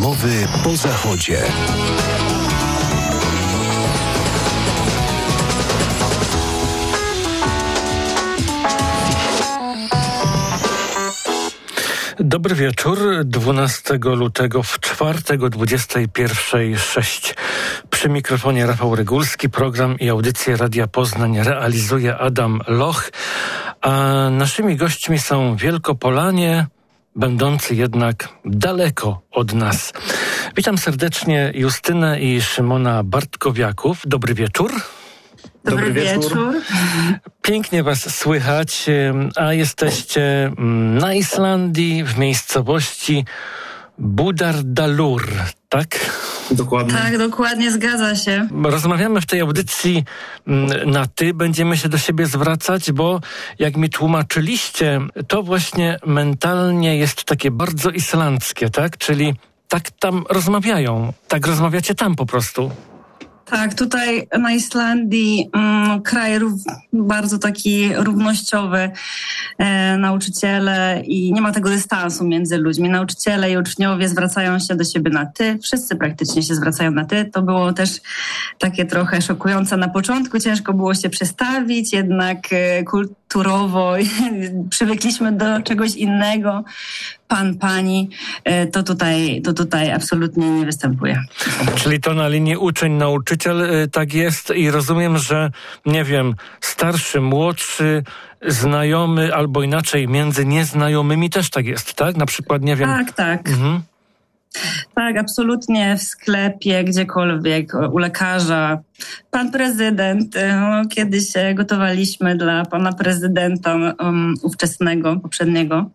Rozmowy po Zachodzie. Dobry wieczór, 12 lutego w czwartek o 21:06. Przy mikrofonie Rafał Rygulski, program i audycję Radia Poznań realizuje Adam Loch, a naszymi gośćmi są Wielkopolanie, będący jednak daleko od nas. Witam serdecznie Justynę i Szymona Bartkowiaków. Dobry wieczór. Dobry wieczór. Pięknie was słychać, a jesteście na Islandii, w miejscowości Búðardalur, tak? Dokładnie. Tak, dokładnie, zgadza się. Rozmawiamy w tej audycji na ty, będziemy się do siebie zwracać, bo jak mi tłumaczyliście, to właśnie mentalnie jest takie bardzo islandzkie, tak? Czyli tak tam rozmawiają, tak rozmawiacie tam po prostu. Tak, tutaj na Islandii kraj bardzo taki równościowy, nauczyciele i nie ma tego dystansu między ludźmi. Nauczyciele i uczniowie zwracają się do siebie na ty, wszyscy praktycznie się zwracają na ty. To było też takie trochę szokujące na początku, ciężko było się przestawić, jednak kulturowo przywykliśmy do czegoś innego. Pan, pani, to tutaj absolutnie nie występuje. Czyli to na linii uczeń-nauczyciel tak jest i rozumiem, że nie wiem, starszy, młodszy, znajomy albo inaczej między nieznajomymi też tak jest, tak? Na przykład, nie wiem... Tak. Tak, absolutnie w sklepie, gdziekolwiek, u lekarza. Pan prezydent, kiedyś gotowaliśmy dla pana prezydenta ówczesnego, poprzedniego.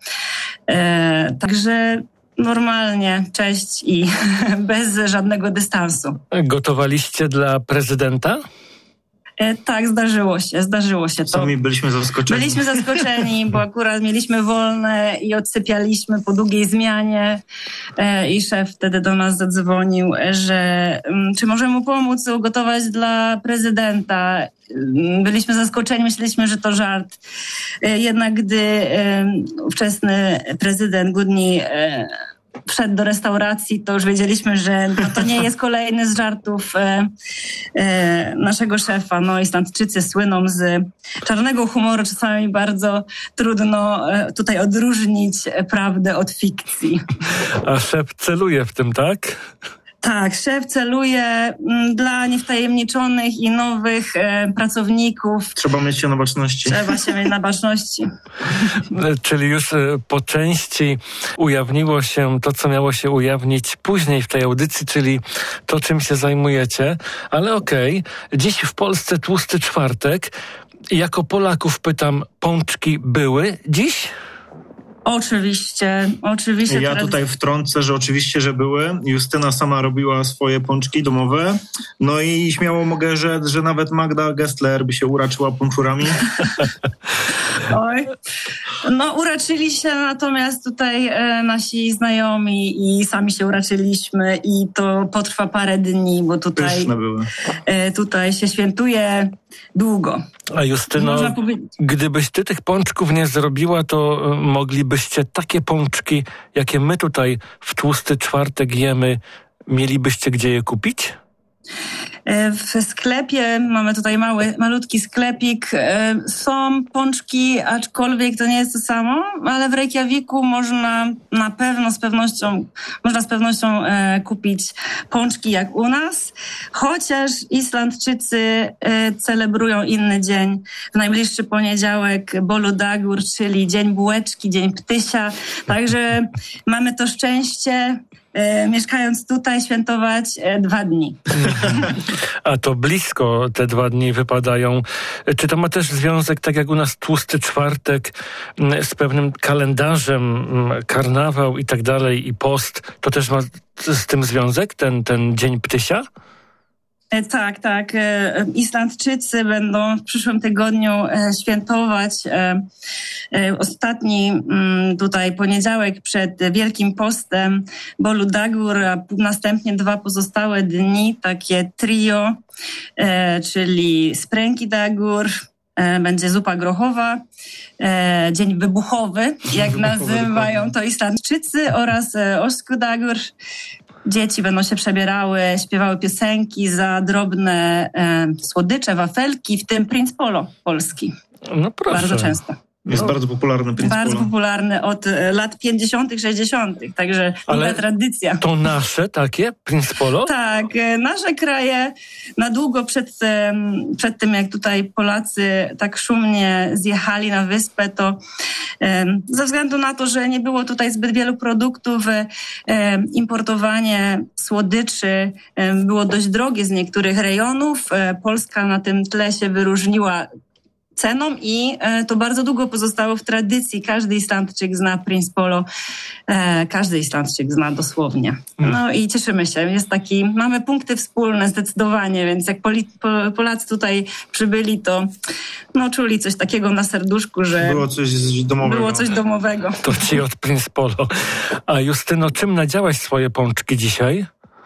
Także normalnie, cześć i bez żadnego dystansu. Gotowaliście dla prezydenta? Tak, zdarzyło się to. Sami byliśmy zaskoczeni. Byliśmy zaskoczeni, bo akurat mieliśmy wolne i odsypialiśmy po długiej zmianie i szef wtedy do nas zadzwonił, że czy możemy mu pomóc ugotować dla prezydenta. Byliśmy zaskoczeni, myśleliśmy, że to żart. Jednak gdy ówczesny prezydent Gudni wszedł do restauracji, to już wiedzieliśmy, że to nie jest kolejny z żartów naszego szefa. No, Islandczycy słyną z czarnego humoru. Czasami bardzo trudno tutaj odróżnić prawdę od fikcji. A szef celuje w tym, tak? Tak, szef celuje dla niewtajemniczonych i nowych pracowników. Trzeba mieć się na baczności. Trzeba się mieć na baczności. Czyli już po części ujawniło się to, co miało się ujawnić później w tej audycji, czyli to, czym się zajmujecie. Ale okej, dziś w Polsce tłusty czwartek. Jako Polaków pączki były dziś? Oczywiście. Ja tutaj wtrącę, że oczywiście, że były. Justyna sama robiła swoje pączki domowe. No i śmiało mogę rzec, że nawet Magda Gessler by się uraczyła pączurami. Oj. No uraczyli się natomiast tutaj nasi znajomi i sami się uraczyliśmy i to potrwa parę dni, bo tutaj się świętuje długo. A Justyno, gdybyś ty tych pączków nie zrobiła, to moglibyście takie pączki, jakie my tutaj w tłusty czwartek jemy, mielibyście gdzie je kupić? W sklepie, mamy tutaj malutki sklepik, są pączki, aczkolwiek to nie jest to samo, ale w Reykjaviku można z pewnością kupić pączki jak u nas, chociaż Islandczycy celebrują inny dzień. W najbliższy poniedziałek Boludagur, czyli dzień bułeczki, dzień ptysia, także mamy to szczęście, mieszkając tutaj, świętować 2 dni. A to blisko te 2 dni wypadają. Czy to ma też związek, tak jak u nas tłusty czwartek, z pewnym kalendarzem, karnawał i tak dalej, i post? To też ma z tym związek, ten dzień ptysia? Tak. Islandczycy będą w przyszłym tygodniu świętować ostatni tutaj poniedziałek przed Wielkim Postem Boludagur, a następnie 2 pozostałe dni, takie trio, czyli Sprengidagur, będzie zupa grochowa, dzień wybuchowy, jak nazywają to Islandczycy, oraz Öskudagur, Dzieci będą się przebierały, śpiewały piosenki za drobne słodycze, wafelki, w tym Prince Polo polski. No proszę. Bardzo często. Jest bardzo popularny Prince Polo. Bardzo popularny od lat 50., 60., także długa tradycja. To nasze takie Prince Polo? Tak, nasze kraje na długo przed tym, jak tutaj Polacy tak szumnie zjechali na wyspę, to ze względu na to, że nie było tutaj zbyt wielu produktów, importowanie słodyczy było dość drogie z niektórych rejonów. Polska na tym tle się wyróżniła ceną i to bardzo długo pozostało w tradycji. Każdy Islandczyk zna Prince Polo. Każdy Islandczyk zna dosłownie. No i cieszymy się. Mamy punkty wspólne zdecydowanie, więc jak Polacy tutaj przybyli, to czuli coś takiego na serduszku, że było coś domowego. To ci od Prince Polo. A Justyno, czym nadziałaś swoje pączki dzisiaj?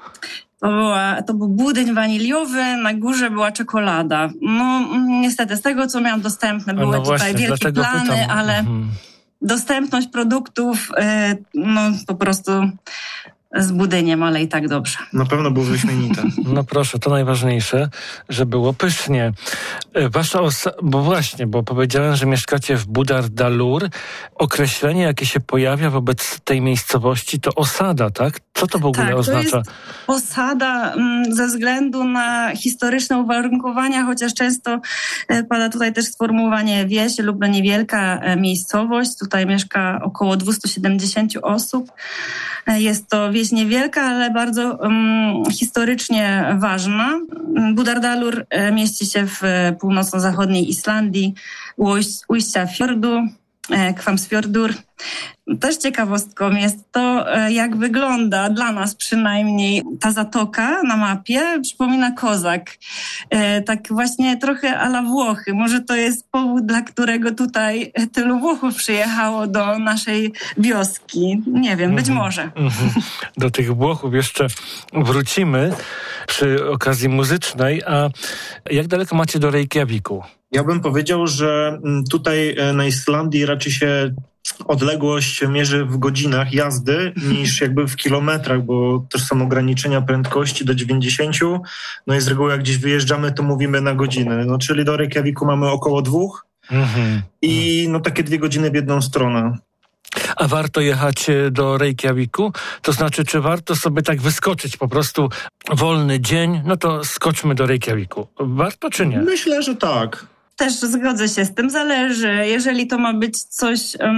To był budyń waniliowy, na górze była czekolada. Niestety, z tego, co miałam dostępne, były tutaj wielkie plany, ale dostępność produktów, po prostu z budyniem, ale i tak dobrze. Na pewno było wyśmienite. No proszę, to najważniejsze, że było pysznie. Wasza bo powiedziałem, że mieszkacie w Budar-Dalur. Określenie, jakie się pojawia wobec tej miejscowości, to osada, tak? Co to w ogóle oznacza? To jest osada ze względu na historyczne uwarunkowania, chociaż często pada tutaj też sformułowanie wieś lub niewielka miejscowość. Tutaj mieszka około 270 osób. Jest to wieś niewielka, ale bardzo historycznie ważna. Budar-Dalur mieści się w północno-zachodniej Islandii, u ujścia fiordu, Hvammsfjordur. Też ciekawostką jest to, jak wygląda dla nas przynajmniej ta zatoka na mapie. Przypomina kozak. Tak właśnie trochę a la Włochy. Może to jest powód, dla którego tutaj tylu Włochów przyjechało do naszej wioski. Nie wiem, być może. Do tych Włochów jeszcze wrócimy przy okazji muzycznej. A jak daleko macie do Reykjaviku? Ja bym powiedział, że tutaj na Islandii raczej się odległość mierzy w godzinach jazdy niż jakby w kilometrach, bo też są ograniczenia prędkości do 90. No i z reguły jak gdzieś wyjeżdżamy, to mówimy na godziny. Czyli do Reykjaviku mamy około 2 i takie 2 godziny w jedną stronę. A warto jechać do Reykjaviku? To znaczy, czy warto sobie tak wyskoczyć po prostu wolny dzień, to skoczmy do Reykjaviku. Warto czy nie? Myślę, że tak. Też zgodzę się z tym. Zależy, jeżeli to ma być coś,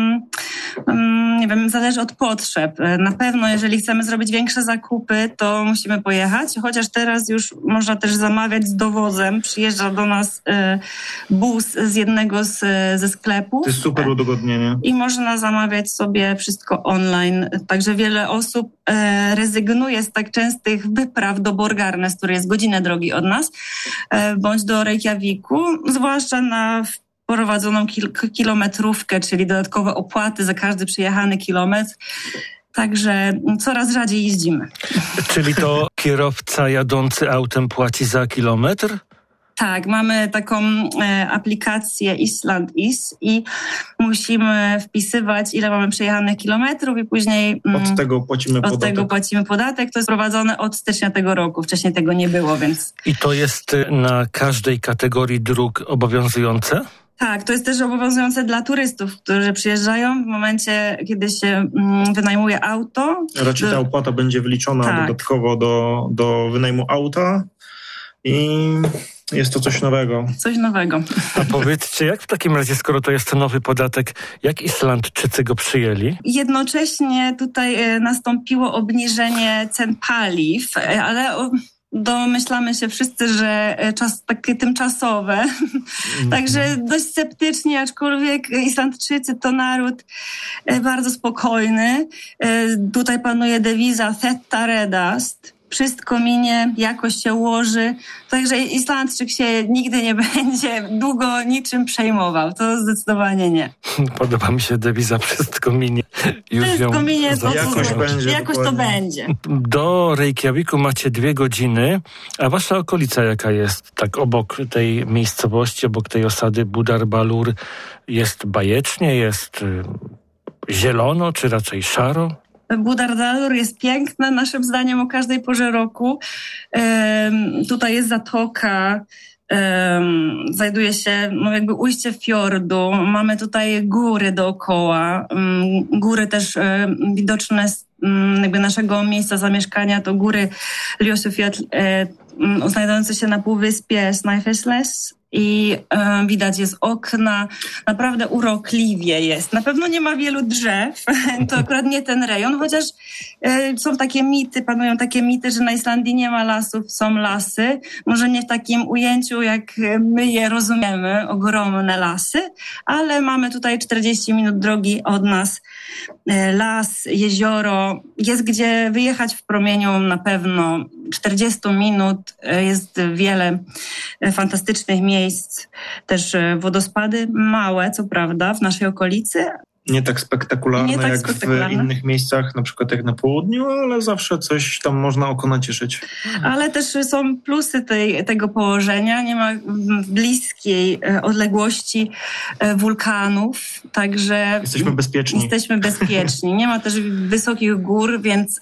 nie wiem, zależy od potrzeb. Na pewno, jeżeli chcemy zrobić większe zakupy, to musimy pojechać, chociaż teraz już można też zamawiać z dowozem. Przyjeżdża do nas bus z jednego ze sklepów. To jest super udogodnienie. I można zamawiać sobie wszystko online. Także wiele osób rezygnuje z tak częstych wypraw do Borgarnes, który jest godzinę drogi od nas, bądź do Reykjaviku, zwłaszcza na prowadzoną kilometrówkę, czyli dodatkowe opłaty za każdy przejechany kilometr. Także coraz rzadziej jeździmy. Czyli to kierowca jadący autem płaci za kilometr? Tak, mamy taką aplikację Island.is i musimy wpisywać, ile mamy przejechanych kilometrów i później od tego płacimy podatek. To jest prowadzone od stycznia tego roku. Wcześniej tego nie było, więc... I to jest na każdej kategorii dróg obowiązujące? Tak, to jest też obowiązujące dla turystów, którzy przyjeżdżają w momencie, kiedy się wynajmuje auto. Raczej ta opłata będzie wliczona dodatkowo do wynajmu auta i jest to coś nowego. Coś nowego. A powiedzcie, jak w takim razie, skoro to jest nowy podatek, jak Islandczycy go przyjęli? Jednocześnie tutaj nastąpiło obniżenie cen paliw, ale... Domyślamy się wszyscy, że takie tymczasowe. Także dość sceptycznie, aczkolwiek Islandczycy to naród bardzo spokojny. Tutaj panuje dewiza Thetta Redast. Wszystko minie, jakoś się ułoży. Także Islandczyk się nigdy nie będzie długo niczym przejmował. To zdecydowanie nie. Podoba mi się dewiza wszystko minie. Wszystko minie, to jakoś to będzie. Do Reykjaviku macie 2 godziny, a wasza okolica jaka jest? Tak obok tej miejscowości, obok tej osady Budar-Dalur jest bajecznie, jest zielono, czy raczej szaro? Búðardalur jest piękne, naszym zdaniem, o każdej porze roku. Tutaj jest zatoka, znajduje się jakby ujście fiordu, mamy tutaj góry dookoła, góry też widoczne z jakby naszego miejsca zamieszkania, to góry Ljósafjöll, znajdujące się na półwyspie Snæfellsnes i widać jest okna, naprawdę urokliwie jest. Na pewno nie ma wielu drzew, to akurat nie ten rejon, chociaż są takie mity, panują takie mity, że na Islandii nie ma lasów, są lasy. Może nie w takim ujęciu, jak my je rozumiemy, ogromne lasy, ale mamy tutaj 40 minut drogi od nas las, jezioro, jest gdzie wyjechać w promieniu na pewno 40 minut, jest wiele fantastycznych miejsc, też wodospady małe, co prawda, w naszej okolicy. Nie tak spektakularne jak w innych miejscach, na przykład jak na południu, ale zawsze coś tam można oko nacieszyć. Ale też są plusy tego położenia. Nie ma bliskiej odległości wulkanów, także jesteśmy bezpieczni. Nie ma też wysokich gór, więc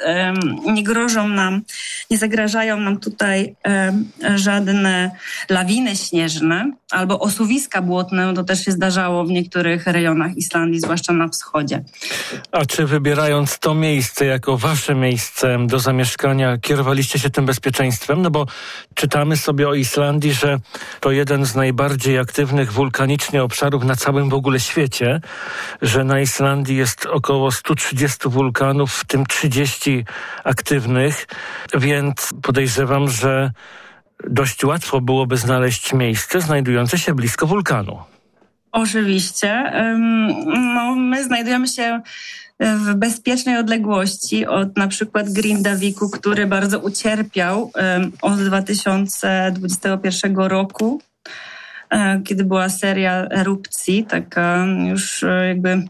nie zagrażają nam tutaj żadne lawiny śnieżne albo osuwiska błotne. To też się zdarzało w niektórych rejonach Islandii, zwłaszcza na wschodzie. A czy wybierając to miejsce jako wasze miejsce do zamieszkania, kierowaliście się tym bezpieczeństwem? No bo czytamy sobie o Islandii, że to jeden z najbardziej aktywnych wulkanicznie obszarów na całym w ogóle świecie, że na Islandii jest około 130 wulkanów, w tym 30 aktywnych, więc podejrzewam, że dość łatwo byłoby znaleźć miejsce znajdujące się blisko wulkanu. Oczywiście. My znajdujemy się w bezpiecznej odległości od na przykład Grindavíku, który bardzo ucierpiał od 2021 roku, kiedy była seria erupcji, taka już jakby...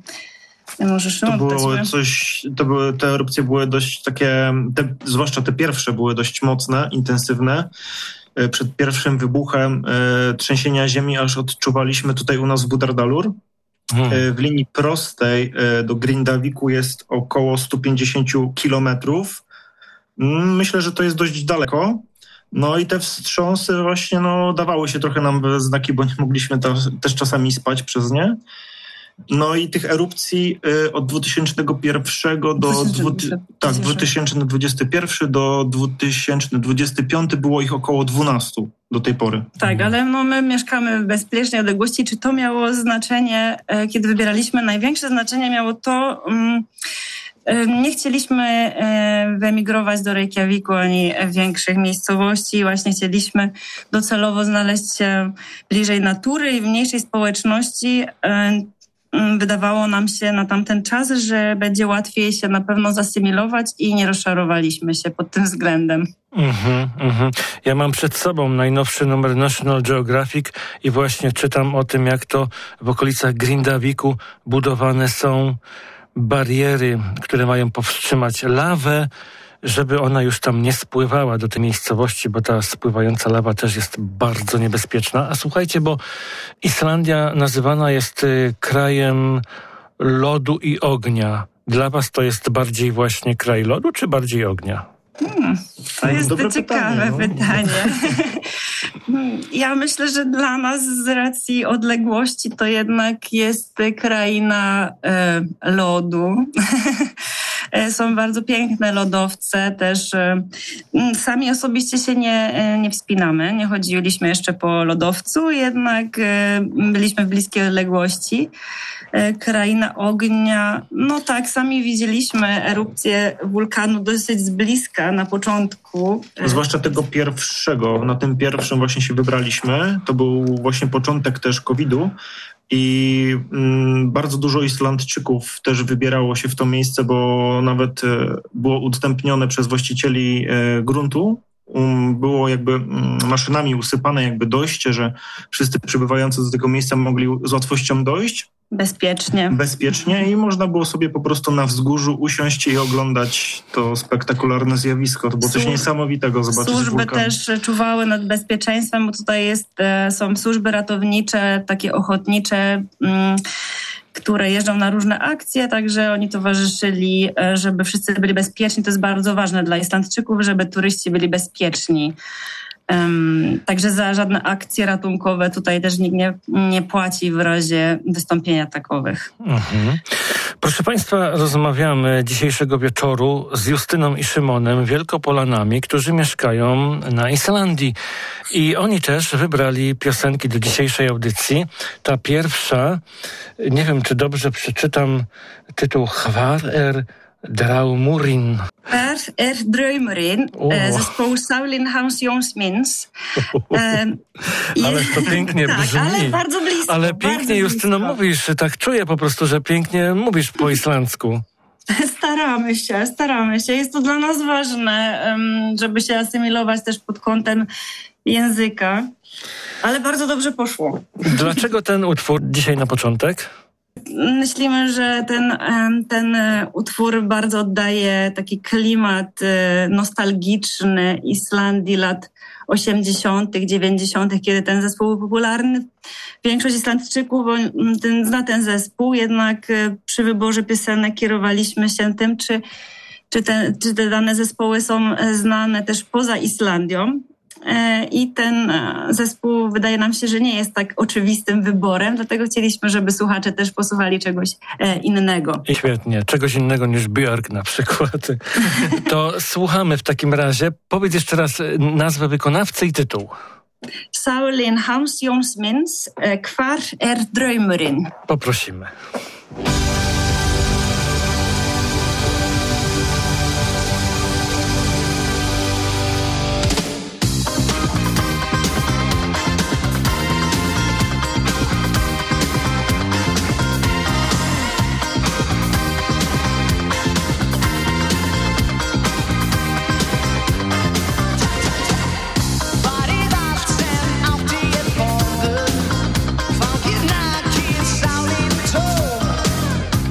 Te erupcje były dość takie, zwłaszcza te pierwsze były dość mocne, intensywne. Przed pierwszym wybuchem trzęsienia ziemi aż odczuwaliśmy tutaj u nas w Búðardalur. W linii prostej do Grindavíku jest około 150 kilometrów. Myślę, że to jest dość daleko. No i te wstrząsy właśnie dawały się trochę nam we znaki, bo nie mogliśmy też czasami spać przez nie. No i tych erupcji od 2021 do 2025 było ich około 12 do tej pory. Tak, ale my mieszkamy w bezpiecznej odległości. Czy to miało znaczenie, kiedy wybieraliśmy? Największe znaczenie miało to... Nie chcieliśmy wyemigrować do Reykjaviku ani większych miejscowości. Właśnie chcieliśmy docelowo znaleźć się bliżej natury i w mniejszej społeczności. Wydawało nam się na tamten czas, że będzie łatwiej się na pewno zasymilować i nie rozczarowaliśmy się pod tym względem. Ja mam przed sobą najnowszy numer National Geographic i właśnie czytam o tym, jak to w okolicach Grindavíku budowane są bariery, które mają powstrzymać lawę, żeby ona już tam nie spływała do tej miejscowości, bo ta spływająca lawa też jest bardzo niebezpieczna. A słuchajcie, bo Islandia nazywana jest krajem lodu i ognia. Dla was to jest bardziej właśnie kraj lodu, czy bardziej ognia? To jest ciekawe pytanie. Ja myślę, że dla nas z racji odległości to jednak jest kraina lodu. Są bardzo piękne lodowce też. Sami osobiście się nie wspinamy, nie chodziliśmy jeszcze po lodowcu, jednak byliśmy w bliskiej odległości. Kraina ognia, tak, sami widzieliśmy erupcję wulkanu dosyć z bliska na początku. Zwłaszcza tego pierwszego, na tym pierwszym właśnie się wybraliśmy. To był właśnie początek też COVID-u. I bardzo dużo Islandczyków też wybierało się w to miejsce, bo nawet było udostępnione przez właścicieli gruntu. Było jakby maszynami usypane jakby dojście, że wszyscy przybywający do tego miejsca mogli z łatwością dojść. Bezpiecznie i można było sobie po prostu na wzgórzu usiąść i oglądać to spektakularne zjawisko. To było coś niesamowitego zobaczyć. Służby też czuwały nad bezpieczeństwem, bo tutaj są służby ratownicze, takie ochotnicze które jeżdżą na różne akcje, także oni towarzyszyli, żeby wszyscy byli bezpieczni. To jest bardzo ważne dla Islandczyków, żeby turyści byli bezpieczni. Także za żadne akcje ratunkowe tutaj też nikt nie płaci w razie wystąpienia takowych. Mhm. Proszę Państwa, rozmawiamy dzisiejszego wieczoru z Justyną i Szymonem, Wielkopolanami, którzy mieszkają na Islandii. I oni też wybrali piosenki do dzisiejszej audycji. Ta pierwsza, nie wiem czy dobrze przeczytam tytuł, Hvar Draumurinn. Hvar Draumurinn, zespołu Sálin Hans Jóns Míns. Ale to pięknie brzmi. Tak, ale bardzo blisko. Ale pięknie, Justyno, mówisz, tak czuję po prostu, że pięknie mówisz po islandzku. Staramy się. Jest to dla nas ważne, żeby się asymilować też pod kątem języka. Ale bardzo dobrze poszło. Dlaczego ten utwór dzisiaj na początek? Myślimy, że ten utwór bardzo oddaje taki klimat nostalgiczny Islandii lat 80., 90., kiedy ten zespół był popularny. Większość Islandczyków zna ten zespół, jednak przy wyborze piosenek kierowaliśmy się tym, czy te dane zespoły są znane też poza Islandią. I ten zespół wydaje nam się, że nie jest tak oczywistym wyborem, dlatego chcieliśmy, żeby słuchacze też posłuchali czegoś innego. I świetnie, czegoś innego niż Björk na przykład. To słuchamy w takim razie. Powiedz jeszcze raz nazwę wykonawcy i tytuł. Sálin Hans Jóns Míns, Hvar Draumurinn. Poprosimy. Fangir nakinn sálin tóm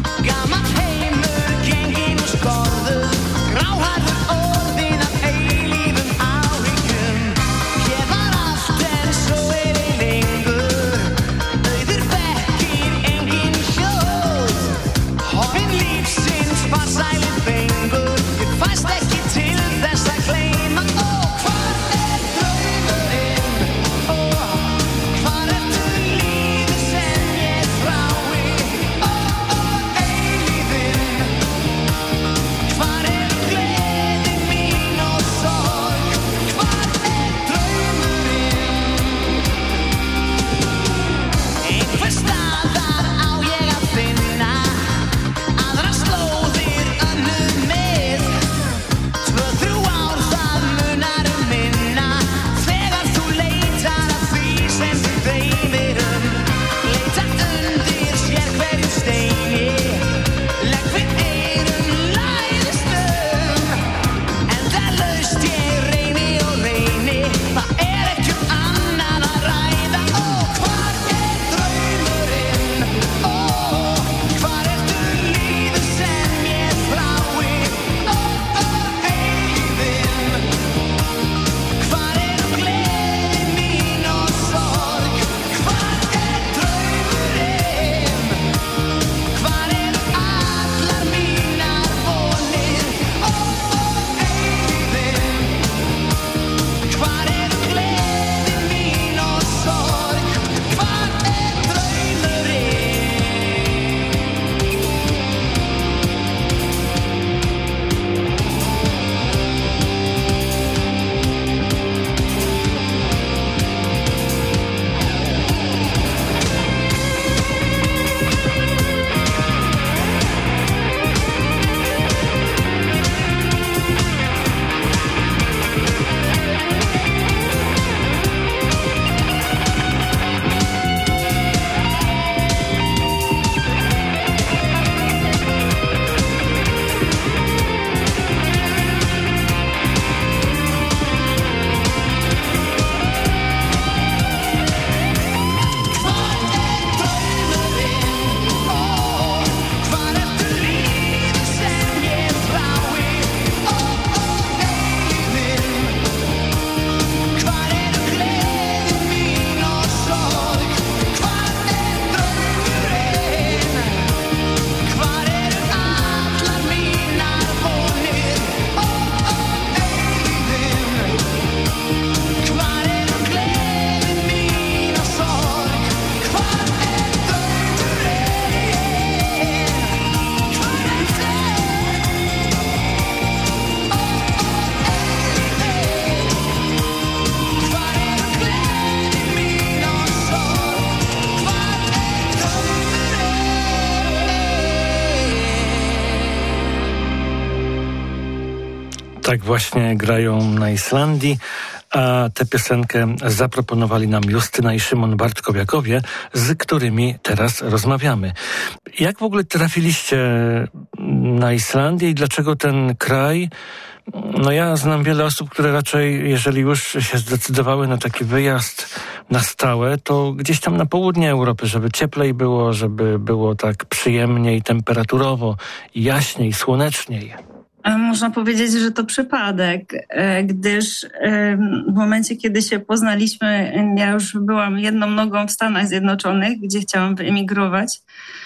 Tak właśnie grają na Islandii, a tę piosenkę zaproponowali nam Justyna i Szymon Bartkowiakowie, z którymi teraz rozmawiamy. Jak w ogóle trafiliście na Islandię i dlaczego ten kraj? No ja znam wiele osób, które raczej, jeżeli już się zdecydowały na taki wyjazd na stałe, to gdzieś tam na południe Europy, żeby cieplej było, żeby było tak przyjemniej, temperaturowo, jaśniej, słoneczniej. Można powiedzieć, że to przypadek, gdyż w momencie, kiedy się poznaliśmy, ja już byłam jedną nogą w Stanach Zjednoczonych, gdzie chciałam wyemigrować.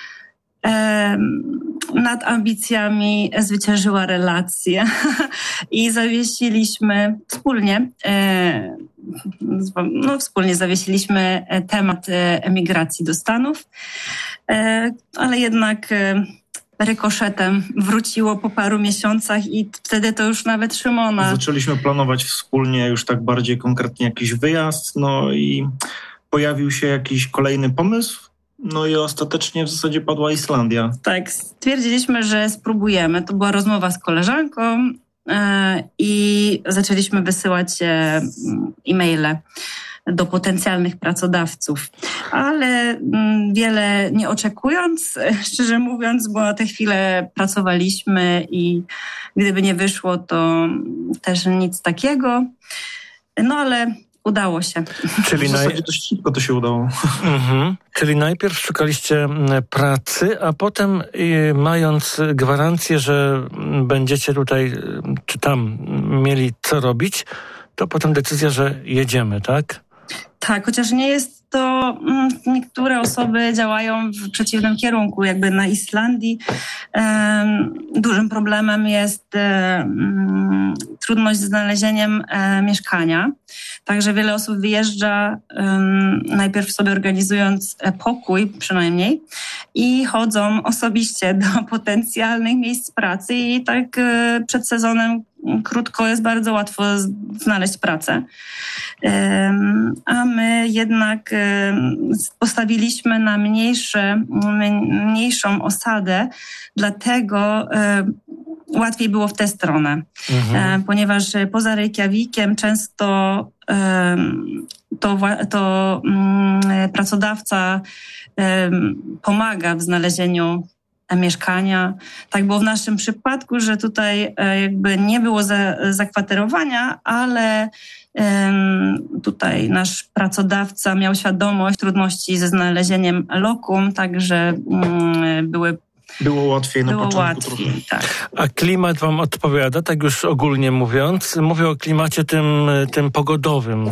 Nad ambicjami zwyciężyła relacja i zawiesiliśmy wspólnie zawiesiliśmy temat emigracji do Stanów, ale jednak rykoszetem wróciło po paru miesiącach i wtedy to już nawet Szymona. Zaczęliśmy planować wspólnie już tak bardziej konkretnie jakiś wyjazd, no i pojawił się jakiś kolejny pomysł. No i ostatecznie w zasadzie padła Islandia. Tak, stwierdziliśmy, że spróbujemy. To była rozmowa z koleżanką i zaczęliśmy wysyłać e-maile do potencjalnych pracodawców. Ale wiele nie oczekując, szczerze mówiąc, bo na tę chwilę pracowaliśmy i gdyby nie wyszło, to też nic takiego. No ale udało się. Czyli w zasadzie dość szybko to się udało. Czyli najpierw szukaliście pracy, a potem mając gwarancję, że będziecie tutaj czy tam mieli co robić, to potem decyzja, że jedziemy, tak? Tak, chociaż nie jest to, niektóre osoby działają w przeciwnym kierunku. Jakby na Islandii dużym problemem jest trudność z znalezieniem mieszkania. Także wiele osób wyjeżdża najpierw sobie organizując pokój przynajmniej i chodzą osobiście do potencjalnych miejsc pracy i tak przed sezonem krótko jest bardzo łatwo znaleźć pracę. A my jednak postawiliśmy na mniejszą osadę, dlatego łatwiej było w tę stronę. Ponieważ poza Reykjavikiem często to pracodawca pomaga w znalezieniu mieszkania. Tak było w naszym przypadku, że tutaj jakby nie było zakwaterowania, było tutaj nasz pracodawca miał świadomość trudności ze znalezieniem lokum, także było łatwiej na początku. Łatwiej, tak. A klimat wam odpowiada, tak już ogólnie mówiąc? Mówię o klimacie tym pogodowym.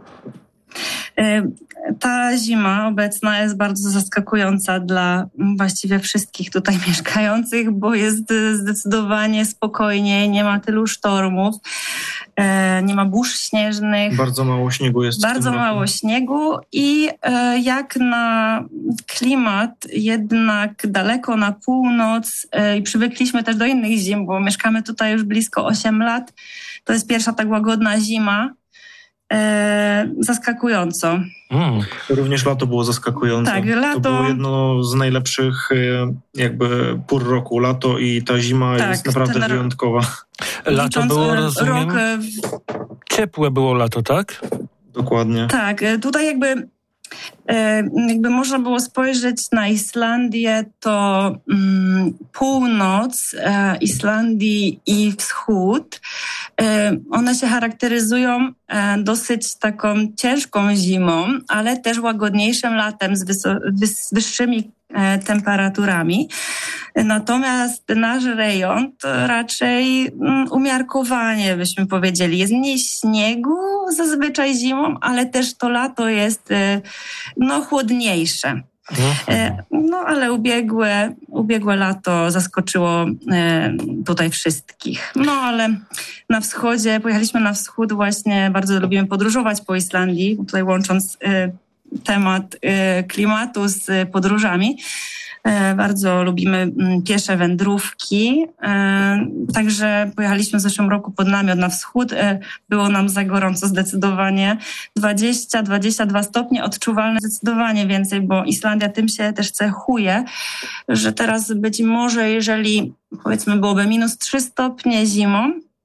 Ta zima obecna jest bardzo zaskakująca dla właściwie wszystkich tutaj mieszkających, bo jest zdecydowanie spokojniej, nie ma tylu sztormów, nie ma burz śnieżnych. Bardzo mało śniegu jest. Bardzo mało śniegu i jak na klimat jednak daleko na północ i przywykliśmy też do innych zim, bo mieszkamy tutaj już blisko 8 lat. To jest pierwsza tak łagodna zima. Zaskakująco. Również lato było zaskakujące. Tak, lato. To było jedno z najlepszych jakby pór roku. Lato i ta zima jest naprawdę wyjątkowa. Lato było, rozumiem, ciepłe było lato, tak? Dokładnie. Tak, tutaj jakby można było spojrzeć na Islandię, to północ Islandii i wschód, one się charakteryzują dosyć taką ciężką zimą, ale też łagodniejszym latem z wyższymi temperaturami. Natomiast nasz rejon to raczej umiarkowanie, byśmy powiedzieli. Jest mniej śniegu zazwyczaj zimą, ale też to lato jest chłodniejsze. Ale ubiegłe lato zaskoczyło tutaj wszystkich. Ale na wschodzie, pojechaliśmy na wschód właśnie, bardzo lubimy podróżować po Islandii, tutaj łącząc temat klimatu z podróżami. Bardzo lubimy piesze wędrówki, także pojechaliśmy w zeszłym roku pod namiot na wschód. Było nam za gorąco zdecydowanie. 20-22 stopnie, odczuwalne zdecydowanie więcej, bo Islandia tym się też cechuje, że teraz być może, jeżeli powiedzmy byłoby -3 stopnie zimą,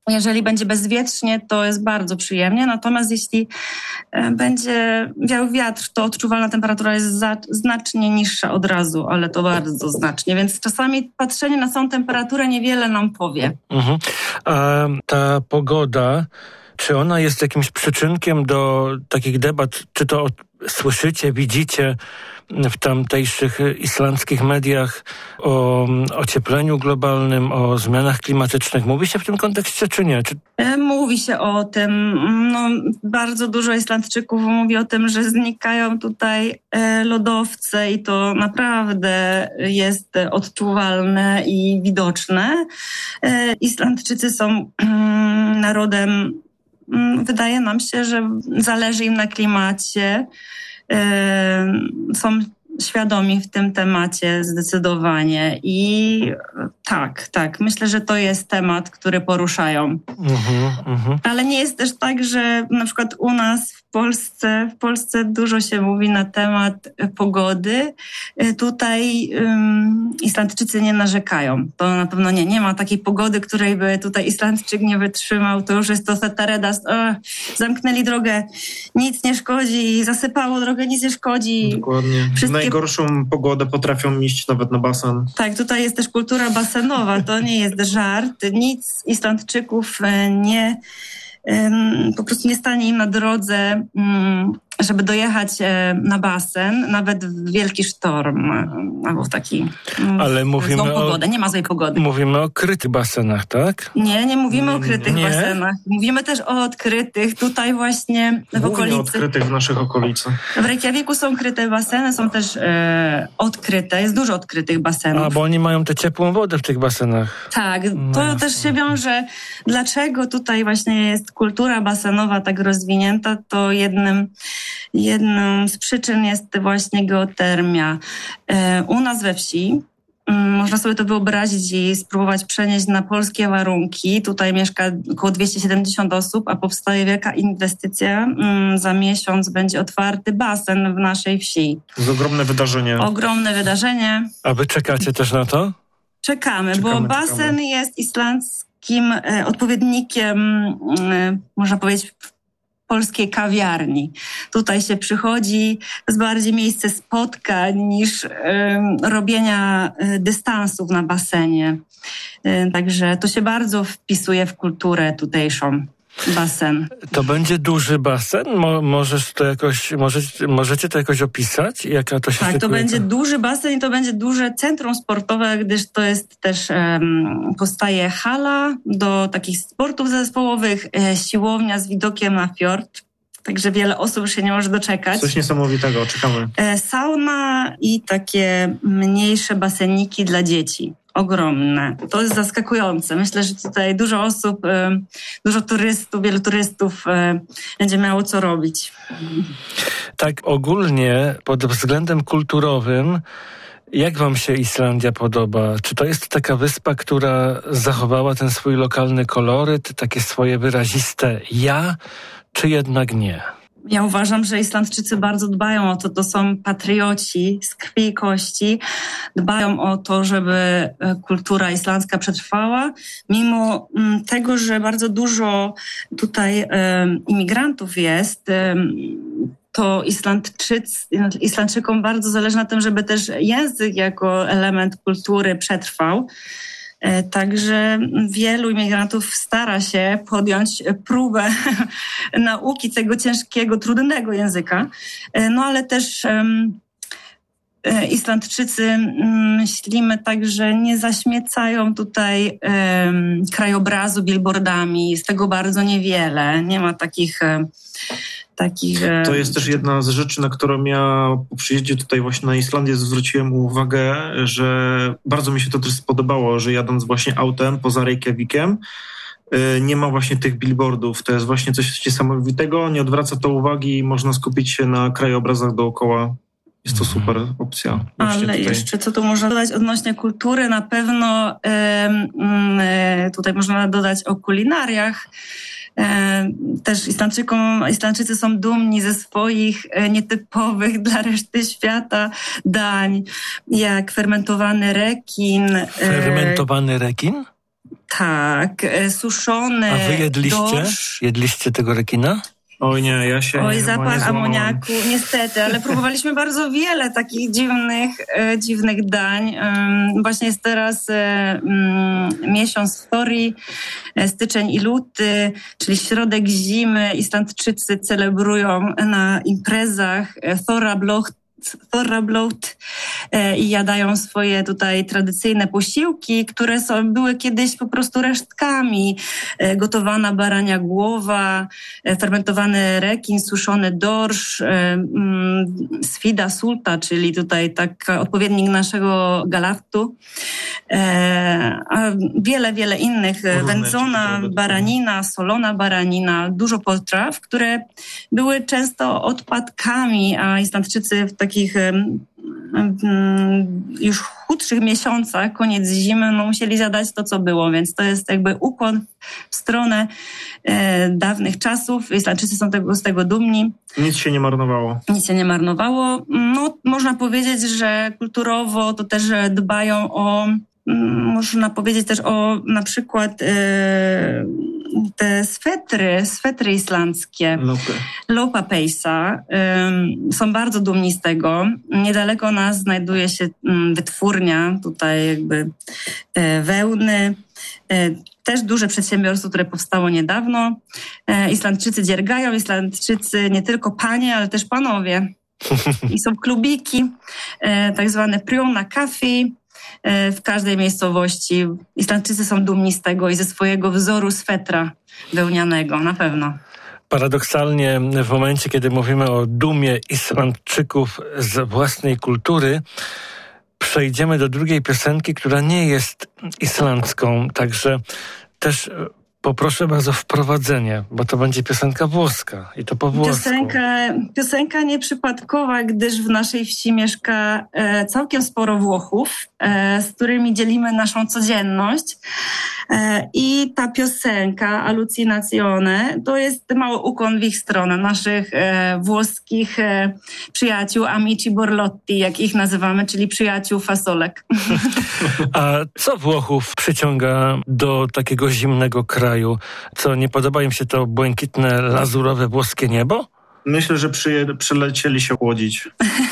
Jeżeli będzie bezwietrznie, to jest bardzo przyjemnie, natomiast jeśli będzie wiał wiatr, to odczuwalna temperatura jest znacznie niższa od razu, ale to bardzo znacznie, więc czasami patrzenie na samą temperaturę niewiele nam powie. A ta pogoda, czy ona jest jakimś przyczynkiem do takich debat, czy to słyszycie, widzicie w tamtejszych islandzkich mediach o ociepleniu globalnym, o zmianach klimatycznych? Mówi się w tym kontekście, czy nie? Mówi się o tym. Bardzo dużo Islandczyków mówi o tym, że znikają tutaj lodowce i to naprawdę jest odczuwalne i widoczne. Islandczycy są narodem, wydaje nam się, że zależy im na klimacie. Są świadomi w tym temacie zdecydowanie i tak, myślę, że to jest temat, który poruszają. Ale nie jest też tak, że na przykład u nas w Polsce dużo się mówi na temat pogody. Tutaj Islandczycy nie narzekają. To na pewno nie ma takiej pogody, której by tutaj Islandczyk nie wytrzymał. To już jest to Setaredas. Zamknęli drogę, nic nie szkodzi, zasypało drogę, nic nie szkodzi. Dokładnie. Najgorszą pogodę potrafią iść nawet na basen. Tak, tutaj jest też kultura basenowa, to nie jest żart. Nic Islandczyków po prostu nie stanie im na drodze, żeby dojechać na basen, nawet w wielki sztorm albo w taki złą pogodę. Nie ma złej pogody. Mówimy o krytych basenach, tak? Nie mówimy o krytych basenach. Mówimy też o odkrytych. Tutaj właśnie w okolicy. Odkrytych w naszych okolicach. W Reykjaviku są kryte baseny, są też odkryte. Jest dużo odkrytych basenów. Bo oni mają tę ciepłą wodę w tych basenach. Tak, to też się wiąże. Dlaczego tutaj właśnie jest kultura basenowa tak rozwinięta, to jedną z przyczyn jest właśnie geotermia. U nas we wsi można sobie to wyobrazić i spróbować przenieść na polskie warunki. Tutaj mieszka około 270 osób, a powstaje wielka inwestycja. Za miesiąc będzie otwarty basen w naszej wsi. To jest ogromne wydarzenie. Ogromne wydarzenie. A wy czekacie też na to? Czekamy, bo basen jest islandzkim odpowiednikiem, można powiedzieć, polskiej kawiarni. Tutaj się przychodzi, to jest bardziej miejsce spotkań niż robienia dystansów na basenie. Także to się bardzo wpisuje w kulturę tutejszą. Basen. To będzie duży basen? Możecie to jakoś opisać? Jaka to się Tak, to będzie duży basen i to będzie duże centrum sportowe, gdyż to jest też powstaje hala do takich sportów zespołowych, siłownia z widokiem na fiord. Także wiele osób się nie może doczekać. Coś niesamowitego, czekamy. Sauna i takie mniejsze baseniki dla dzieci. Ogromne. To jest zaskakujące. Myślę, że tutaj dużo osób, wielu turystów będzie miało co robić. Tak ogólnie pod względem kulturowym, jak wam się Islandia podoba? Czy to jest taka wyspa, która zachowała ten swój lokalny koloryt, takie swoje wyraziste ja, czy jednak nie? Ja uważam, że Islandczycy bardzo dbają o to. To są patrioci z krwi i kości. Dbają o to, żeby kultura islandzka przetrwała. Mimo tego, że bardzo dużo tutaj imigrantów jest, to Islandczykom bardzo zależy na tym, żeby też język jako element kultury przetrwał. Także wielu imigrantów stara się podjąć próbę nauki tego ciężkiego, trudnego języka. No ale też Islandczycy, myślimy tak, że nie zaśmiecają tutaj krajobrazu billboardami. Jest tego bardzo niewiele. Nie ma takich... To jest też jedna z rzeczy, na którą ja po przyjeździe tutaj właśnie na Islandię zwróciłem uwagę, że bardzo mi się to też spodobało, że jadąc właśnie autem poza Reykjavikiem, nie ma właśnie tych billboardów. To jest właśnie coś niesamowitego, nie odwraca to uwagi i można skupić się na krajobrazach dookoła. Jest to super opcja. Ale tutaj. Jeszcze co tu można dodać odnośnie kultury? Na pewno tutaj można dodać o kulinariach. Też Islandczycy są dumni ze swoich nietypowych dla reszty świata dań, jak fermentowany rekin. Fermentowany rekin? Tak, suszony. A wy jedliście? Dorsz. Jedliście tego rekina? Oj nie, ja się Oj, nie zapach amoniaku, niestety, ale próbowaliśmy bardzo wiele takich dziwnych dań. Właśnie jest teraz miesiąc Thori, styczeń i luty, czyli środek zimy. Islandczycy celebrują na imprezach Thorrablót i jadają swoje tutaj tradycyjne posiłki, które były kiedyś po prostu resztkami. Gotowana barania głowa, fermentowany rekin, suszony dorsz, sfida sulta, czyli tutaj tak odpowiednik naszego galaktu. A wiele innych. Wędzona baranina, solona baranina, dużo potraw, które były często odpadkami, a Islandczycy w takich już chudszych miesiącach, koniec zimy, musieli zjadać to, co było, więc to jest jakby ukłon w stronę dawnych czasów. Islandczycy są z tego dumni. Nic się nie marnowało. Nic się nie marnowało. No, można powiedzieć, że kulturowo to też dbają o, można powiedzieć też o na przykład te swetry islandzkie, Lopapeysa, są bardzo dumni z tego. Niedaleko nas znajduje się wytwórnia tutaj jakby wełny. Też duże przedsiębiorstwo, które powstało niedawno. Islandczycy dziergają, Islandczycy nie tylko panie, ale też panowie. I są klubiki, tak zwane Prjóna Café. W każdej miejscowości. Islandczycy są dumni z tego i ze swojego wzoru swetra wełnianego, na pewno. Paradoksalnie w momencie, kiedy mówimy o dumie Islandczyków z własnej kultury, przejdziemy do drugiej piosenki, która nie jest islandzką, także też poproszę bardzo o wprowadzenie, bo to będzie piosenka włoska i to po włosku. Piosenka nieprzypadkowa, gdyż w naszej wsi mieszka całkiem sporo Włochów, z którymi dzielimy naszą codzienność. I ta piosenka, Allucinazione, to jest mały ukłon w ich stronę, naszych włoskich przyjaciół, amici borlotti, jak ich nazywamy, czyli przyjaciół fasolek. A co Włochów przyciąga do takiego zimnego kraju? Co, nie podoba im się to błękitne, lazurowe włoskie niebo? Myślę, że przylecieli się chłodzić.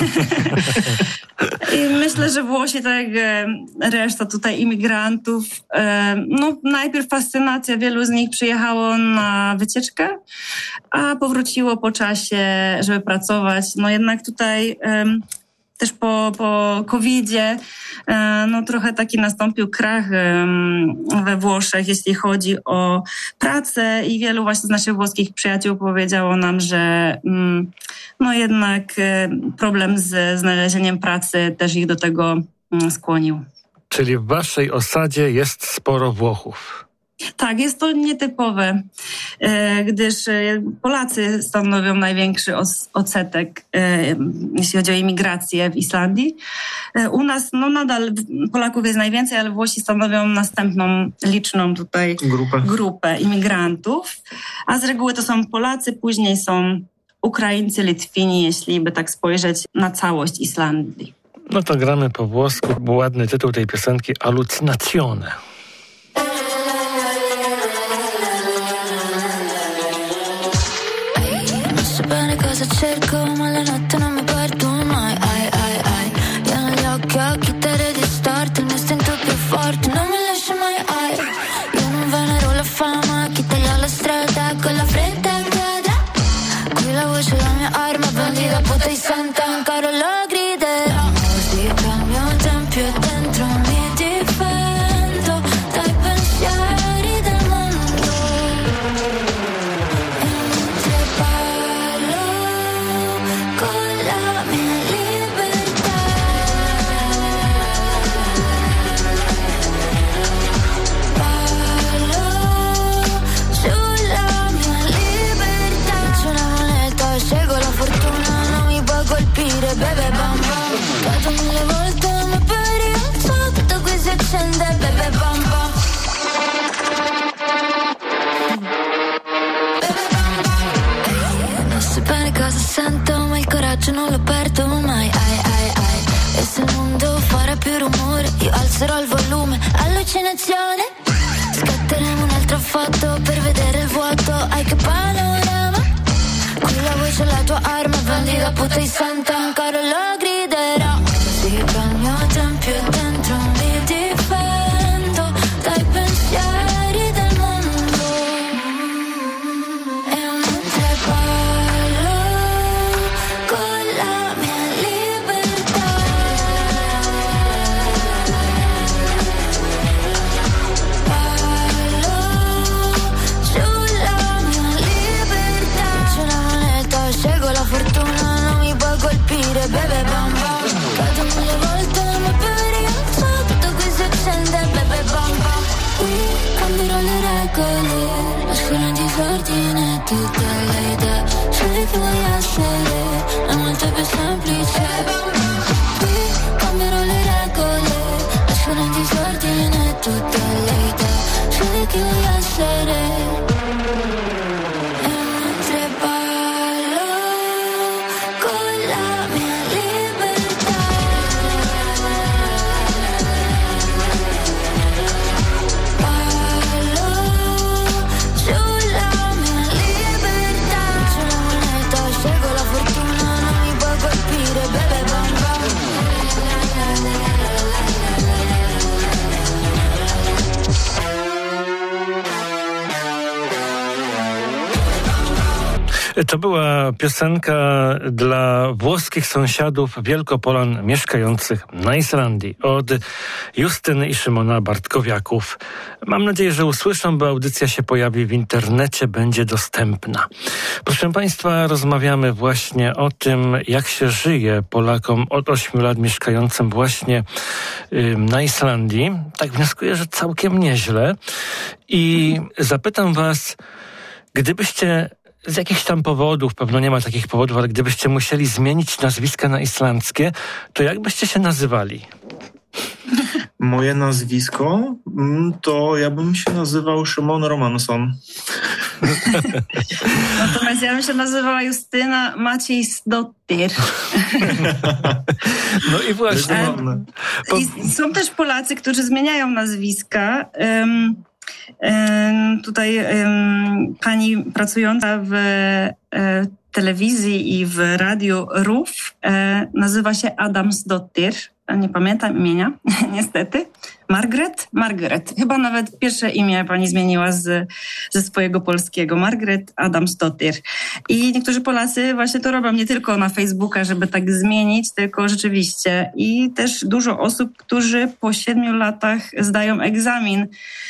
I myślę, że Włosi, tak jak reszta tutaj imigrantów, najpierw fascynacja, wielu z nich przyjechało na wycieczkę, a powróciło po czasie, żeby pracować. No jednak tutaj też po COVID-zie trochę taki nastąpił krach we Włoszech, jeśli chodzi o pracę i wielu właśnie z naszych włoskich przyjaciół powiedziało nam, że jednak problem z znalezieniem pracy też ich do tego skłonił. Czyli w waszej osadzie jest sporo Włochów. Tak, jest to nietypowe, gdyż Polacy stanowią największy odsetek, jeśli chodzi o imigrację w Islandii. U nas nadal Polaków jest najwięcej, ale Włosi stanowią następną liczną tutaj grupę imigrantów. A z reguły to są Polacy, później są Ukraińcy, Litwini, jeśli by tak spojrzeć na całość Islandii. No to gramy po włosku. Był ładny tytuł tej piosenki, Allucinazione. Cosa cerco, ma la notte non mi perdo mai. Io negli occhi te distorti, il mio istinto più forte non mi lascia mai. Io non venero la fama, chi taglia la strada con la frente cadrà. Qui la voce è la mia arma, bandita puta e santa, ancora lo griderò. Musica il mio tempio e dentro mi difendo dai pensieri del mondo. Bebe bam bam, cato 1000 volte ma poi rialzo, tutto qui si accende, bebe bam bam. Bebe bam bam. Non so bene cosa sento, ma il coraggio non lo perdo mai. E se il mondo farà più rumore, io alzerò il volume. Allucinazione, Scatteremo un'altra foto per vedere il vuoto. Ai che panorama. Qui la voce è la tua arma, bandita puta e santa, ancora lo griderò. Dico il mio tempio e dentro mi difendo dai pensieri del mondo. E mentre ballo con la mia libertà, ballo sulla mia libertà. C'è una moneta, scelgo la fortuna, non mi puoi colpire, bebe bam bam. Cado mille volte, ma poi rialzo, tutto qui si accende, bebe bam bam. Qui cambierò le regole, lascerò in disordine tutte le idee. Scegli chi vuoi essere, è molto più semplice. Qui cambierò le regole, lascerò in disordine tutte le idee. Scegli chi vuoi essere. E mentre ballo con la mia libertà, ballo sulla mia libertà. C'è una moneta, scelgo la fortuna, non mi puoi colpire, bebe bam bam. To była piosenka dla włoskich sąsiadów Wielkopolan mieszkających na Islandii od Justyny i Szymona Bartkowiaków. Mam nadzieję, że usłyszą, bo audycja się pojawi w internecie, będzie dostępna. Proszę Państwa, rozmawiamy właśnie o tym, jak się żyje Polakom od 8 lat mieszkającym właśnie na Islandii. Tak wnioskuję, że całkiem nieźle. I zapytam Was, gdybyście z jakichś tam powodów, pewno nie ma takich powodów, ale gdybyście musieli zmienić nazwiska na islandzkie, to jak byście się nazywali? Moje nazwisko? To ja bym się nazywał Szymon Romansson. Natomiast ja bym się nazywała Justyna Maciejsdottir. No i właśnie. I są też Polacy, którzy zmieniają nazwiska. Tutaj pani pracująca w telewizji i w radiu RUF nazywa się Adamsdottir. Nie pamiętam imienia, niestety. Margaret. Chyba nawet pierwsze imię pani zmieniła ze swojego polskiego. Margaret Adamsdottir. I niektórzy Polacy właśnie to robią nie tylko na Facebooka, żeby tak zmienić, tylko rzeczywiście. I też dużo osób, którzy po 7 latach zdają egzamin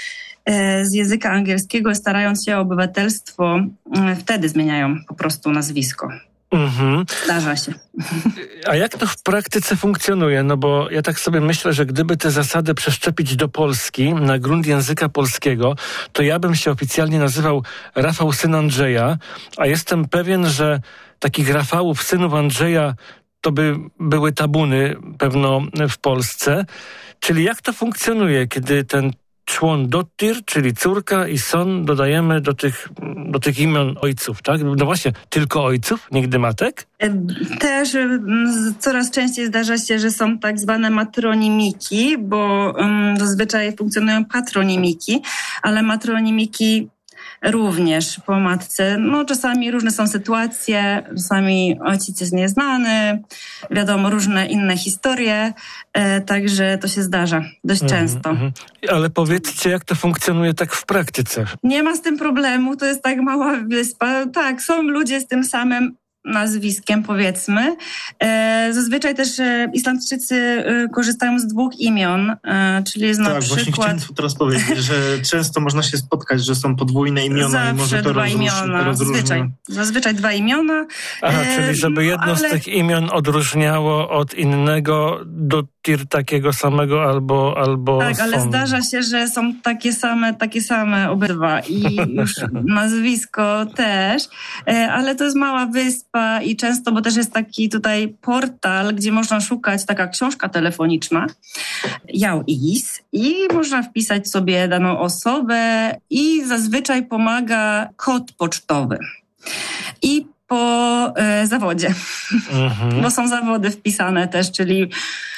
z języka angielskiego, starając się o obywatelstwo, wtedy zmieniają po prostu nazwisko. Mhm. Zdarza się. A jak to w praktyce funkcjonuje? No bo ja tak sobie myślę, że gdyby te zasady przeszczepić do Polski, na grunt języka polskiego, to ja bym się oficjalnie nazywał Rafał, syn Andrzeja, a jestem pewien, że takich Rafałów, synów Andrzeja, to by były tabuny pewno w Polsce. Czyli jak to funkcjonuje, kiedy ten człon Dottir, czyli córka, i son dodajemy do tych imion ojców, tak? No właśnie, tylko ojców, nigdy matek? Też coraz częściej zdarza się, że są tak zwane matronimiki, bo zazwyczaj funkcjonują patronimiki, ale matronimiki również po matce. No czasami różne są sytuacje, czasami ojciec jest nieznany, wiadomo, różne inne historie, także to się zdarza dość często. Ale powiedzcie, jak to funkcjonuje tak w praktyce? Nie ma z tym problemu, to jest tak mała wyspa. Tak, są ludzie z tym samym nazwiskiem, powiedzmy. Zazwyczaj też Islandczycy korzystają z 2 imion, czyli jest na przykład... Tak, właśnie chciałem teraz powiedzieć, że często można się spotkać, że są podwójne imiona. Zawsze i może to 2 imiona, zazwyczaj 2 imiona. Aha, czyli żeby jedno z tych imion odróżniało od innego Dottir takiego samego albo tak, son. Ale zdarza się, że są takie same obydwa i już nazwisko też, ale to jest mała wyspa i często, bo też jest taki tutaj portal, gdzie można szukać, taka książka telefoniczna, Jau-Is, i można wpisać sobie daną osobę i zazwyczaj pomaga kod pocztowy. I po zawodzie, bo są zawody wpisane też, czyli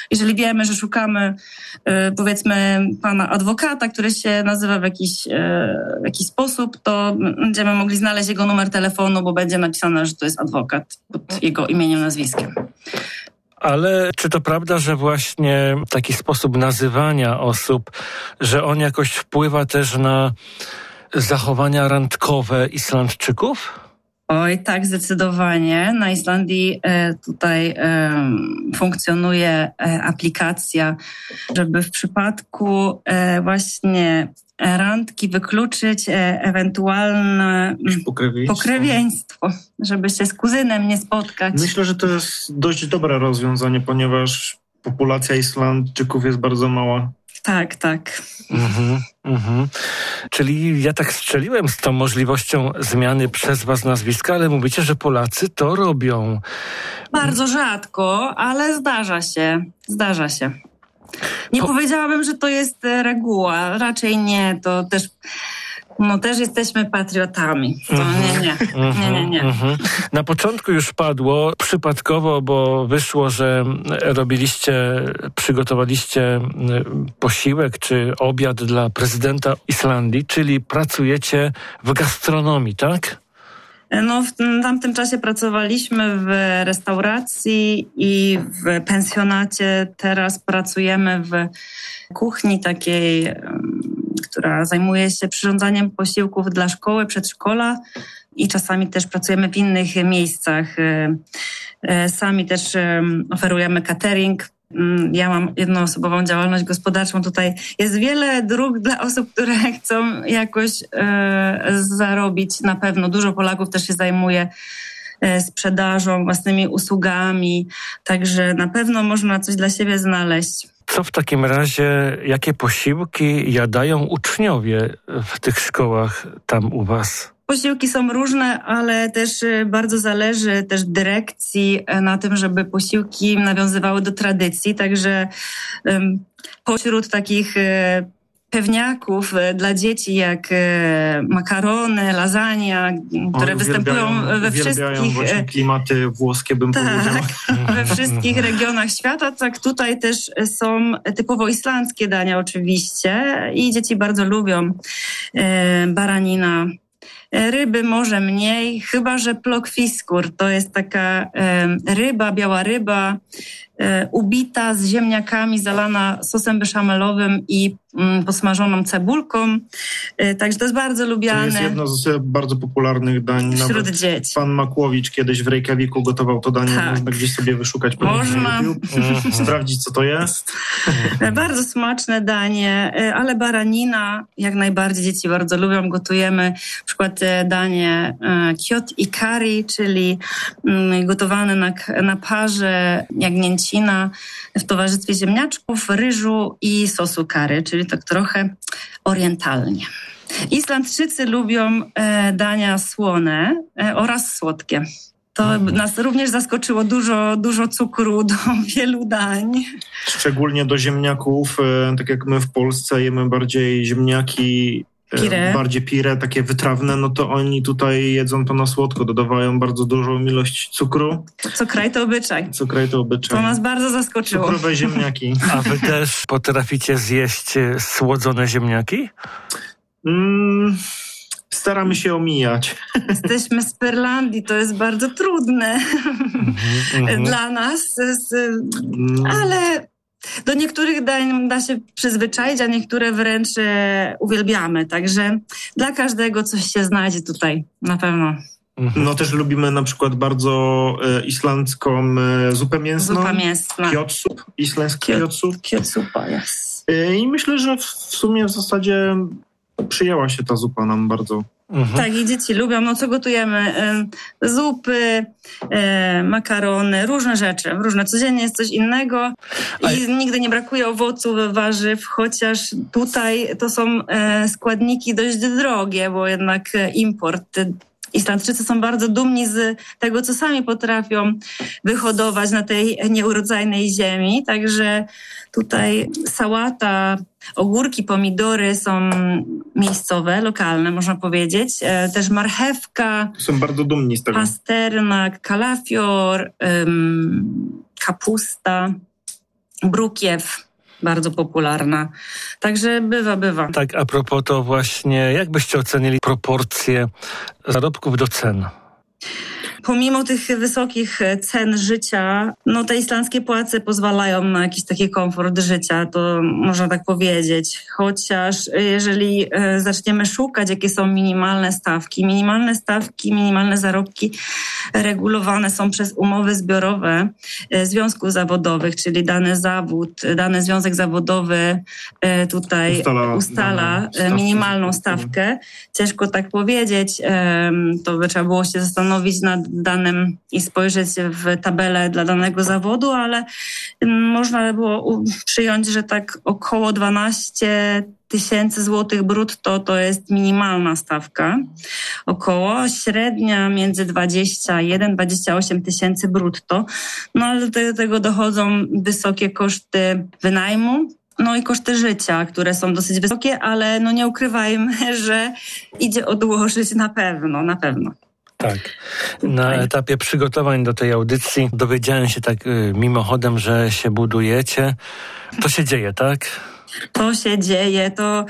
jeżeli wiemy, że szukamy powiedzmy pana adwokata, który się nazywa w jakiś sposób, to będziemy mogli znaleźć jego numer telefonu, bo będzie napisane, że to jest adwokat pod jego imieniem, nazwiskiem. Ale czy to prawda, że właśnie taki sposób nazywania osób, że on jakoś wpływa też na zachowania randkowe Islandczyków? Oj, tak, zdecydowanie. Na Islandii tutaj funkcjonuje aplikacja, żeby w przypadku właśnie randki wykluczyć ewentualne pokrewieństwo, żeby się z kuzynem nie spotkać. Myślę, że to jest dość dobre rozwiązanie, ponieważ populacja Islandczyków jest bardzo mała. Tak, tak. Czyli ja tak strzeliłem z tą możliwością zmiany przez was nazwiska, ale mówicie, że Polacy to robią. Bardzo rzadko, ale zdarza się. Nie powiedziałabym, że to jest reguła. Raczej nie. To też jesteśmy patriotami. To nie. Na początku już padło przypadkowo, bo wyszło, że przygotowaliście posiłek czy obiad dla prezydenta Islandii, czyli pracujecie w gastronomii, tak? No, w tamtym czasie pracowaliśmy w restauracji i w pensjonacie. Teraz pracujemy w kuchni takiej, która zajmuje się przyrządzaniem posiłków dla szkoły, przedszkola i czasami też pracujemy w innych miejscach. Sami też oferujemy catering. Ja mam jednoosobową działalność gospodarczą. Tutaj jest wiele dróg dla osób, które chcą jakoś zarobić. Na pewno dużo Polaków też się zajmuje sprzedażą, własnymi usługami. Także na pewno można coś dla siebie znaleźć. Co w takim razie, jakie posiłki jadają uczniowie w tych szkołach tam u was? Posiłki są różne, ale też bardzo zależy też dyrekcji na tym, żeby posiłki nawiązywały do tradycji. Także pośród takich pewniaków dla dzieci jak makarony, lasagna, które występują we wszystkich... właśnie klimaty włoskie, bym powiedział. We wszystkich regionach świata. Tak, tutaj też są typowo islandzkie dania oczywiście i dzieci bardzo lubią baranina. Ryby może mniej, chyba że plokfiskur to jest taka ryba, biała ryba, ubita z ziemniakami, zalana sosem beszamelowym i posmażoną cebulką. Także to jest bardzo lubiane. To jest jedno z bardzo popularnych dań. Wśród dzieci. Pan Makłowicz kiedyś w Reykjaviku gotował to danie. Tak. Można gdzieś sobie wyszukać. Można. Sprawdzić, co to jest. Bardzo smaczne danie, ale baranina jak najbardziej dzieci bardzo lubią. Gotujemy na przykład danie kiot i curry, czyli gotowane na parze jagnięcina w towarzystwie ziemniaczków, ryżu i sosu curry, czyli tak trochę orientalnie. Islandczycy lubią dania słone oraz słodkie. To nas również zaskoczyło, dużo cukru do wielu dań. Szczególnie do ziemniaków, tak jak my w Polsce jemy bardziej ziemniaki, bardziej pire, takie wytrawne, no to oni tutaj jedzą to na słodko, dodawają bardzo dużą ilość cukru. Co kraj to obyczaj. To nas bardzo zaskoczyło. Cukrowe ziemniaki. A wy też potraficie zjeść słodzone ziemniaki? Staramy się omijać. Jesteśmy z Perlandii, to jest bardzo trudne dla nas, ale do niektórych dań da się przyzwyczaić, a niektóre wręcz uwielbiamy. Także dla każdego coś się znajdzie tutaj, na pewno. No też lubimy na przykład bardzo islandzką zupę mięsną. Zupa mięsna. Kjotsup, islandzki kjotsup. Kjotsupa, yes. I myślę, że w sumie w zasadzie przyjęła się ta zupa nam bardzo. Tak, i dzieci lubią. No co gotujemy? Zupy, makarony, różne rzeczy. Codziennie jest coś innego i nigdy nie brakuje owoców, warzyw, chociaż tutaj to są składniki dość drogie, bo jednak import. Islandczycy są bardzo dumni z tego, co sami potrafią wyhodować na tej nieurodzajnej ziemi. Także tutaj sałata, ogórki, pomidory są miejscowe, lokalne, można powiedzieć. Też marchewka. Są bardzo dumni z tego. Pasternak, kalafior, kapusta. brukiew, bardzo popularna. Także bywa. Tak, a propos to właśnie, jak byście ocenili proporcje zarobków do cen? Pomimo tych wysokich cen życia, te islandzkie płace pozwalają na jakiś taki komfort życia, to można tak powiedzieć. Chociaż jeżeli zaczniemy szukać, jakie są minimalne zarobki regulowane są przez umowy zbiorowe związków zawodowych, czyli dany związek zawodowy tutaj ustala minimalną stawkę. Ciężko tak powiedzieć, to by trzeba było się zastanowić nad danym i spojrzeć w tabelę dla danego zawodu, ale można by było przyjąć, że tak około 12 tysięcy złotych brutto to jest minimalna stawka. Około średnia między 21-28 tysięcy brutto. Ale do tego dochodzą wysokie koszty wynajmu, i koszty życia, które są dosyć wysokie, ale nie ukrywajmy, że idzie odłożyć na pewno. Tak. Na etapie przygotowań do tej audycji dowiedziałem się tak mimochodem, że się budujecie. To się dzieje, tak? To się dzieje, to...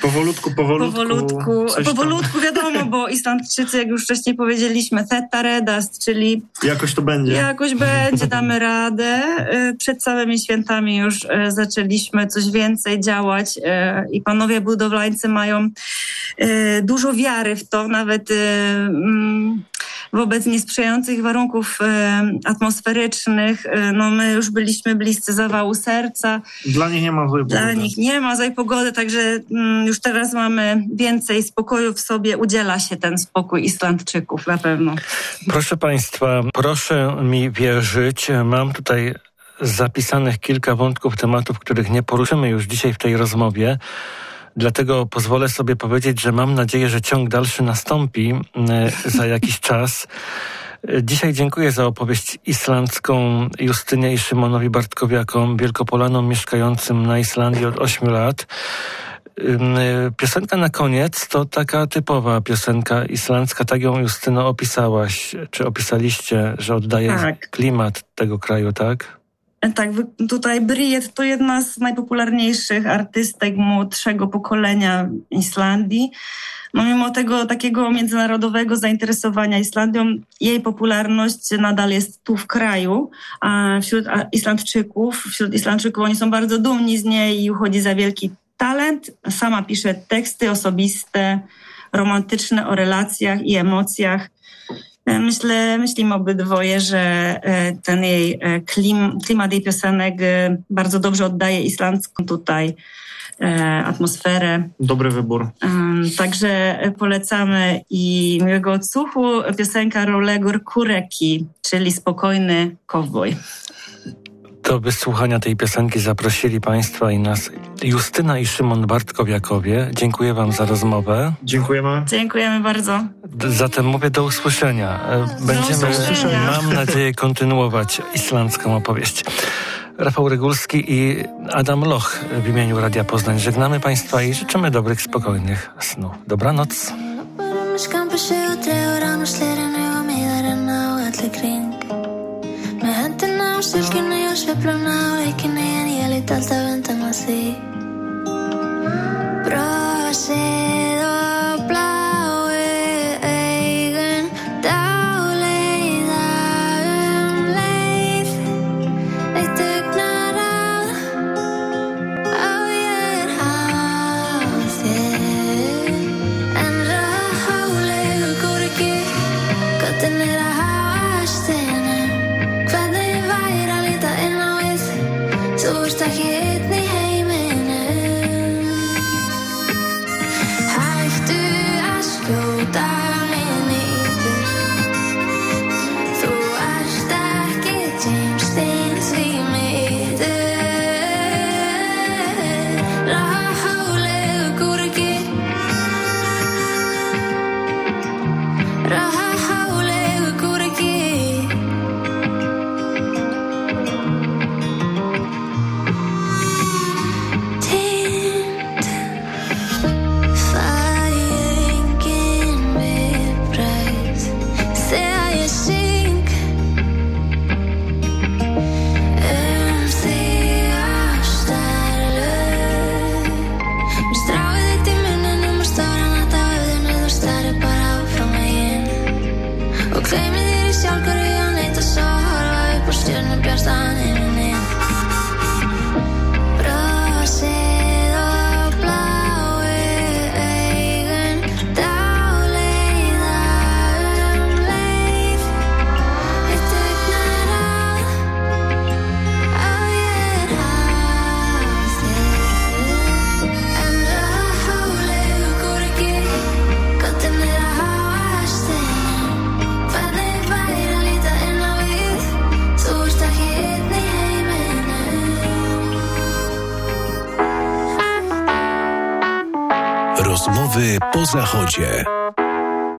Powolutku, wiadomo, bo Islandczycy, jak już wcześniej powiedzieliśmy, thetta redast, czyli... Jakoś to będzie. Jakoś będzie, damy radę. Przed całymi świętami już zaczęliśmy coś więcej działać i panowie budowlańcy mają dużo wiary w to, nawet wobec niesprzyjających warunków atmosferycznych. My już byliśmy bliscy zawału serca. Dla nich nie ma złej pogody, także już teraz mamy więcej spokoju w sobie. Udziela się ten spokój Islandczyków na pewno. Proszę Państwa, proszę mi wierzyć, mam tutaj zapisanych kilka wątków, tematów, których nie poruszymy już dzisiaj w tej rozmowie. Dlatego pozwolę sobie powiedzieć, że mam nadzieję, że ciąg dalszy nastąpi za jakiś czas. Dzisiaj dziękuję za opowieść islandzką Justynie i Szymonowi Bartkowiakom, Wielkopolanom mieszkającym na Islandii od 8 lat. Piosenka na koniec to taka typowa piosenka islandzka. Tak ją, Justyno, opisałaś, czy opisaliście, że oddaje klimat tego kraju, tak? Tak, tutaj Bríet to jedna z najpopularniejszych artystek młodszego pokolenia Islandii. Mimo tego takiego międzynarodowego zainteresowania Islandią, jej popularność nadal jest tu w kraju, a wśród Islandczyków oni są bardzo dumni z niej i uchodzi za wielki talent. Sama pisze teksty osobiste, romantyczne o relacjach i emocjach. Myślimy obydwoje, że ten jej klimat jej piosenek bardzo dobrze oddaje islandzką tutaj atmosferę. Dobry wybór. Także polecamy i miłego odsłuchu piosenka Rólegur Kureki, czyli spokojny kowboj. Do wysłuchania tej piosenki zaprosili Państwa i nas Justyna i Szymon Bartkowiakowie. Dziękuję Wam za rozmowę. Dziękujemy. Dziękujemy bardzo. Zatem mówię do usłyszenia. Będziemy, mam nadzieję, kontynuować islandzką opowieść. Rafał Rygulski i Adam Loch w imieniu Radia Poznań. Żegnamy Państwa i życzymy dobrych, spokojnych snów. Dobranoc. Sylkinu og sveifluna á leikinni en ég lít alltaf undan að því Brosið og bláu augun dáleiða leið Eitt augnaráð ég á þér En rálegur kúreki Gottin að hafa stena Hvernig væri að líta inn á við Þú ert ekki einn í heiminum Rozmowy po zachodzie.